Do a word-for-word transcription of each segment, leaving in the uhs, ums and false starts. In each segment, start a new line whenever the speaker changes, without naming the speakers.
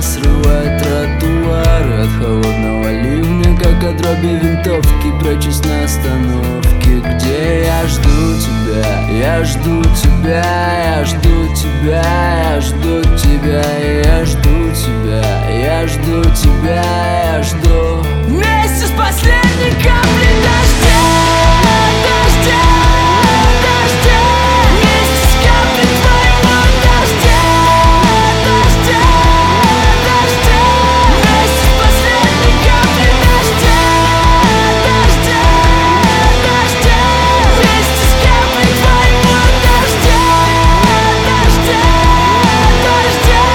срывает тротуар от холодного ливня, как от дроби винтовки. Прячусь на остановке, где я жду тебя, я жду тебя, я жду тебя, я жду тебя, я жду тебя, я жду тебя, я жду. Вместе с последней каплей дождя, дождя, дождя, вместе с каплей твоего дождя, дождя, дождя, вместе с последней каплей дождя, дождя, дождя, вместе с каплей твоего дождя, дождя, дождя.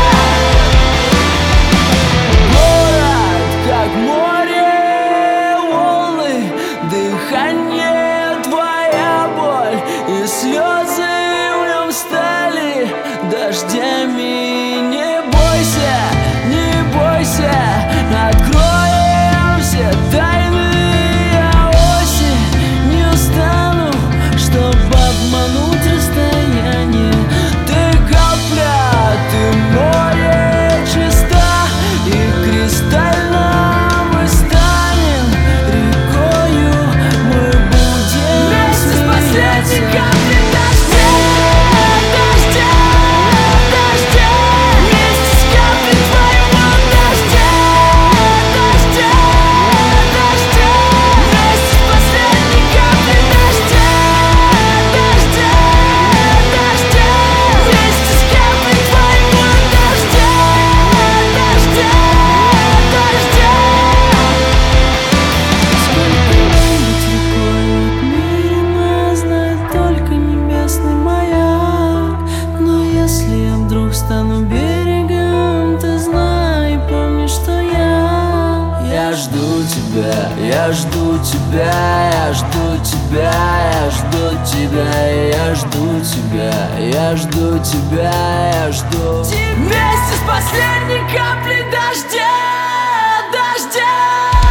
Город, как море, волны, дыхание, твоя боль и слезы в нем стали дождями. Не бойся, не бойся, откроем все тайны. Я осень, не устану, чтоб обмануть расстояние. Ты капля, ты море, чиста и кристально мы станем рекою, мы будем вместе с последней каплей дождя, дождя, дождя, вместе с каплей твоего дождя, дождя, дождя, вместе с последней каплей дождя, дождя, дождя, вместе с каплей твоего дождя, дождя, дождя. Сколько быть рекой отмерено, знает только небесный маяк. Но если я вдруг стану берегом, ты знай, помни, что я Я жду тебя, я жду тебя, я жду тебя, я жду тебя, я жду тебя, я жду тебя, я жду. Вместе с последней каплей дождя, дождя.